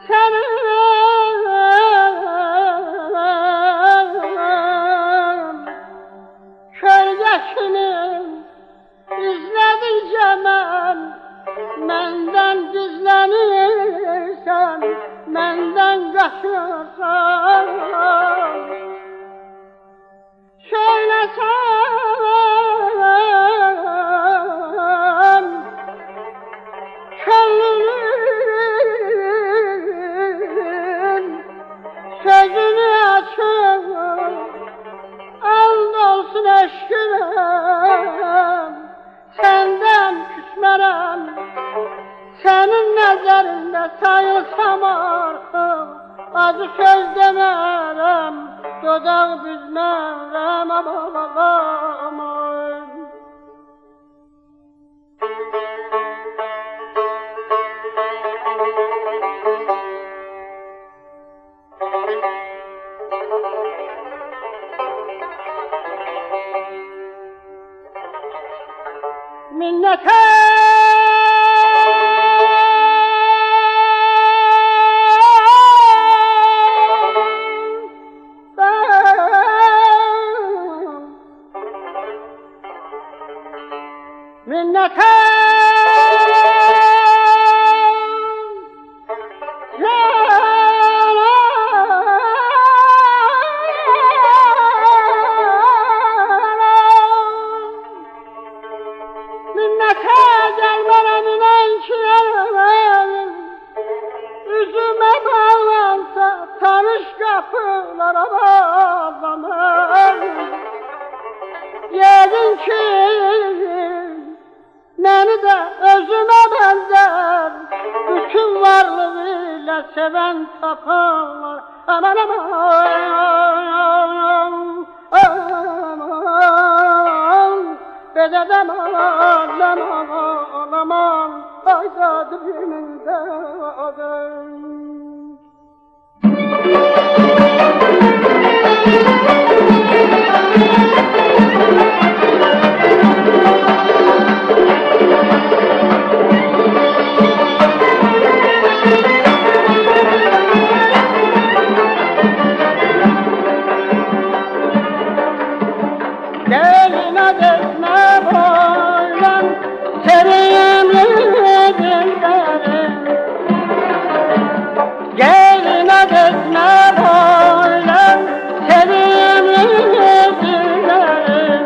Senin kölgesini izledikçe menden gizlenirsen, menden kaçırsan, söylesen könlünün sözünü açıp and olsun eşkine senden küsmerem, senin nəzərində sayılsam artıq acı söz demərəm, dodaq büzmərəm, aman. Minnete minnete minnete gelmeden inen ki üzüme bağlansa tanış kapılara bağlanır. Yedin ki beni de özüme benzer, bütün varlığıyla seven taparlar. Aman aman, aman, bededem aman, aman, aman, ayda dibiminde adım. Geline desme boylan, sevimli dillerim. Geline desme boylan, sevimli dillerim.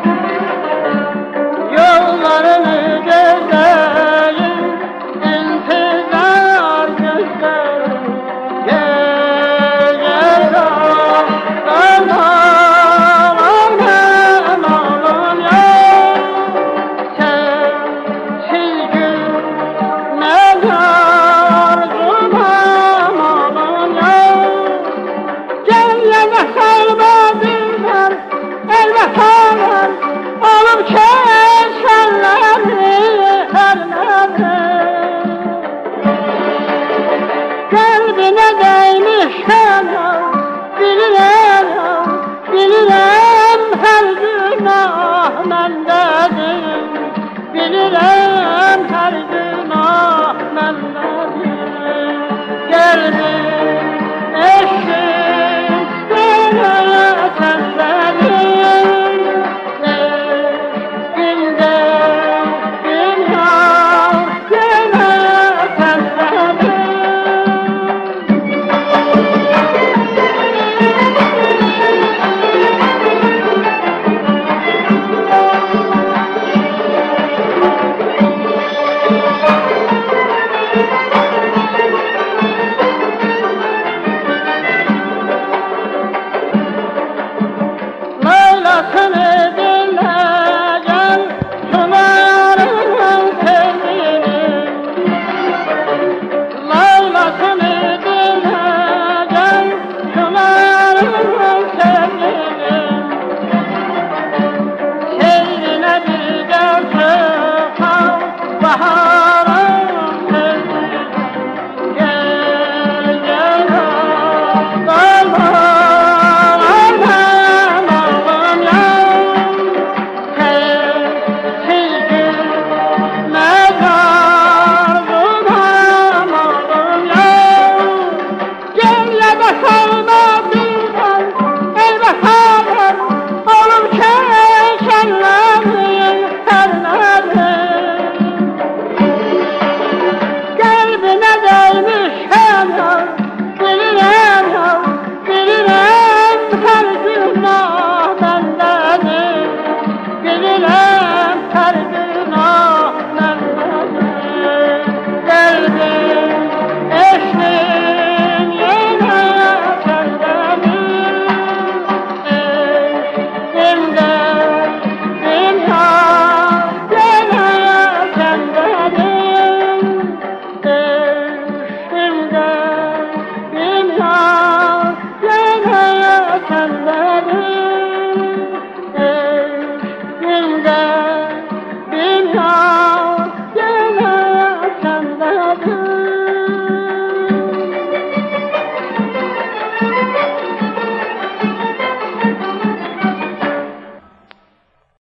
Yollarını gözlerim, intizar gözlerim. Gel gel aman. Alıp kesenleri her nefes kalbine değmiş kanal, bilirim her günah mendedir, bilirim.